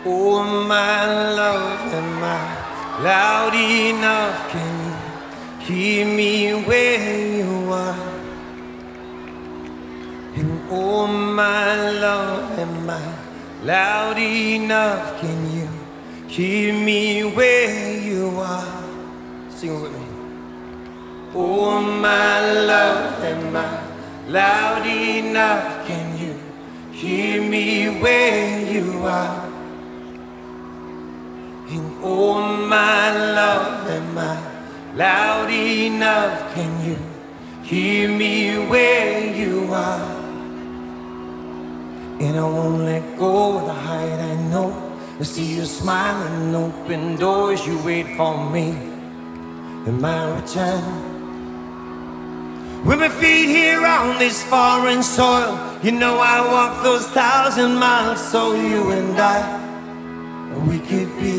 Oh, my love, am I loud enough? Can you hear me where you are? And oh, my love, am I loud enough? Can you hear me where you are? Sing it with me. Oh, my love, am I loud enough? Can you hear me where you are? And oh, my love, am I loud enough? Can you hear me where you are? And I won't let go of the height I know. I see you smiling, open doors, you wait for me in my return. With my feet here on this foreign soil, you know I walk those 1,000 miles so you and we could be.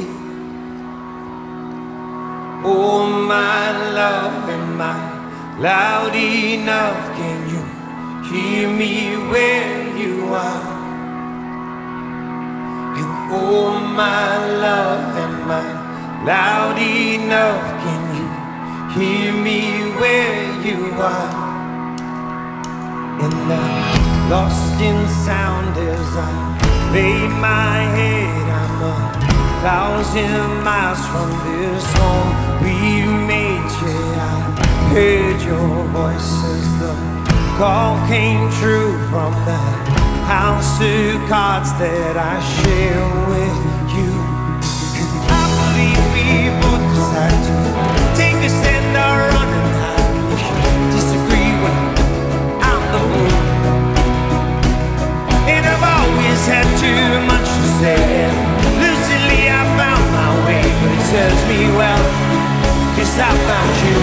Oh, my love, am I loud enough? Can you hear me where you are? And oh, my love, am I loud enough? Can you hear me where you are? And I'm lost in sound as I lay my head. I'm 1,000 miles from this home we made. Yeah, I heard your voice as the call came true from the house of cards that I share with you. I believe we both decide to take a stand or run and hide. If you disagree when I'm the moon, and I've always had too much to say. Lucidly I found my way, but it serves me well, 'cause I found you.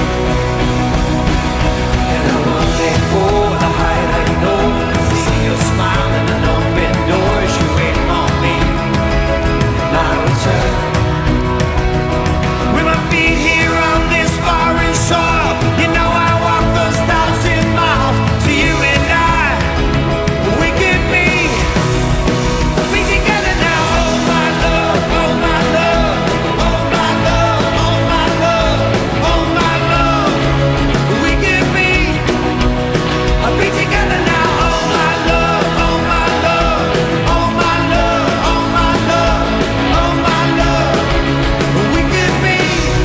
And I won't let go of the height I know. See you smiling and open doors, you wait on me, my return. With my feet here on this foreign soil, you know I walk those 1,000 miles to you and I. We could be together now. Oh, my love, oh, my love, oh, my love, oh, my love, oh, my love. We could be together now. Oh, my love, oh, my love, oh, my love, oh, my love, oh, my love. We could be.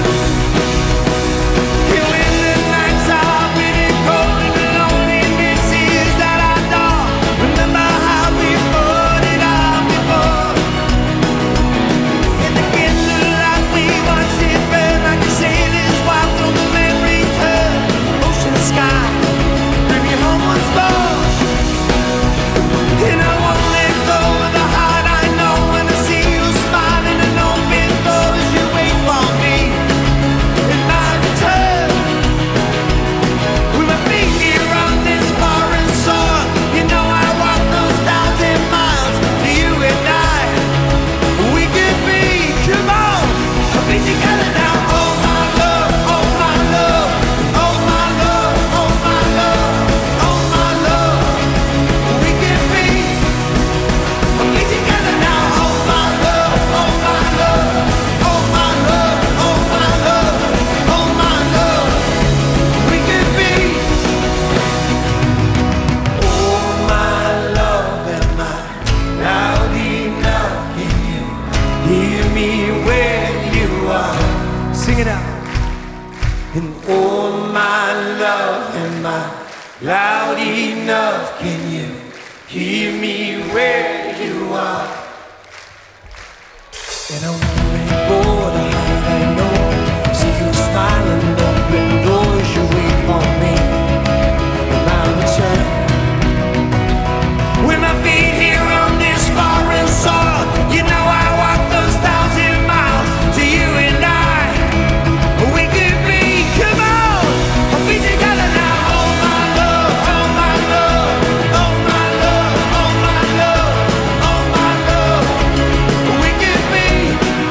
And when the nights are really cold and the loneliness is at our door, remember how we fought it out before. In the candlelight we watched it burn like the sailors walk on the memory turn. Ocean sky, bring me home once more. And I won't let go of the heart I know when I see you smiling and open doors, you wait for me in my return. With my feet here on this foreign soil, you know I walk those 1,000 miles to you and I. We could be, come on, I'll be together now. Oh, my love, oh, my love, oh, my love, oh, my love, oh, my love. We could be, I'll be together now. Oh, my love, oh, my love, oh, my love, oh, my love, oh, my love. We could be. Oh, my love, am I loud enough? Can you hear me where you are? Sing it out. And oh, my love, am I loud enough? Can you hear me where you are? And I won't let go of the height I know. See you smiling, open doors, you wait for me in my return. With my feet here on this foreign soil, you know I walk those 1,000 miles to you and I. We could be, come on, I'll be together now. Oh, my love, oh, my love, oh, my love, oh, my love, oh, my love. We could be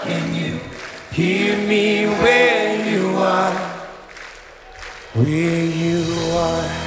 can you hear me where you are? Where you are.